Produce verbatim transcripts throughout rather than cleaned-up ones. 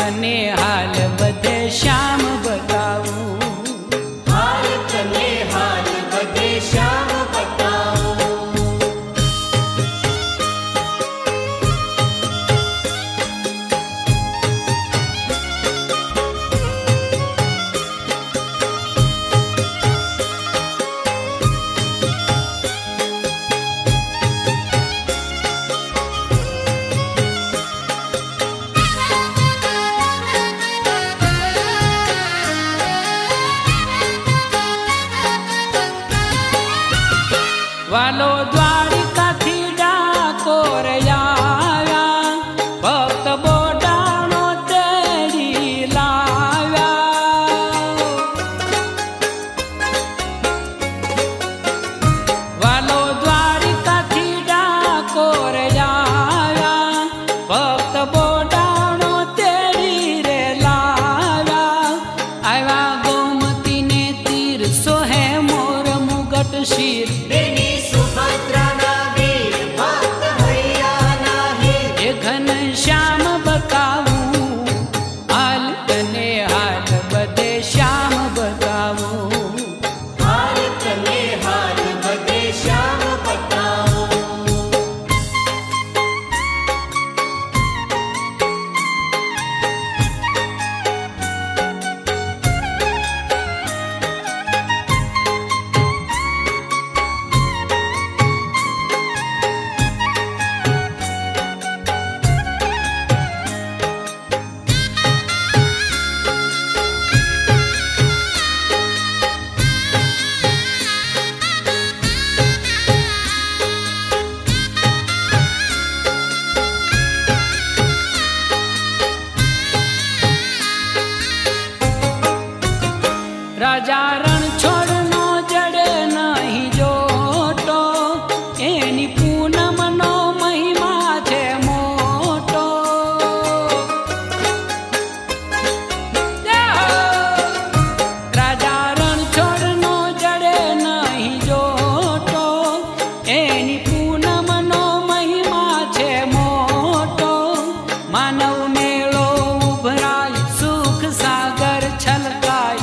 तने हाल बधे श्याम बताऊं, हाल तने हाल बधे श्याम बताऊं। वालो द्वारिका थी डाकोर आया, भक्त बोडाणो तेरी लाव्या। वालो द्वारिका थी डाकोर आया, भक्त बोडाणो तेरी रे लाव्या। आया गोमती ने तीर सोहे मोर मुगट शीर, घन श्याम बताऊं, हाल तने हाल बधे श्याम बताऊं, हाल तने हाल बधे श्याम बताऊं। राजा रण छोड़नो जड़े नहीं जोटो, एनी पूनम नो महिमा छे मोटो। राजा रण छोड़नो जड़े नहीं जोटो, एनी पूनम नो महिमा छे मोटो। मानव मेलो उभराय सुख सागर छलकाय,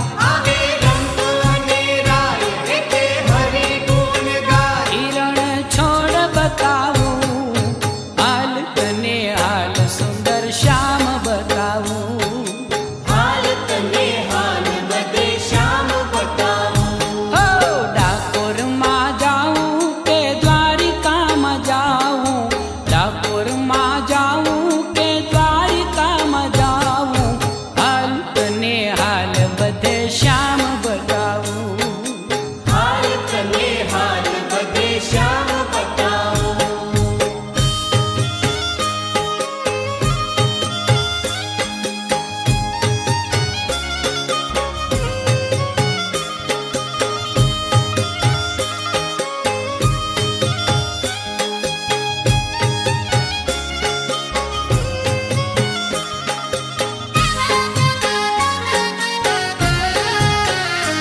श्याम बताऊं, हाल तने हाल बधे श्याम बताऊं। हो डाकोर मा जाऊं के द्वारिका मा जाऊं, डाकोर मा जाऊं के द्वारिका मा जाऊं, हाल तने हाल बधे श्याम बताऊं, हाल तने हाल बधे श्याम बताऊं।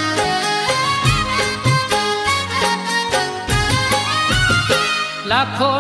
लाखों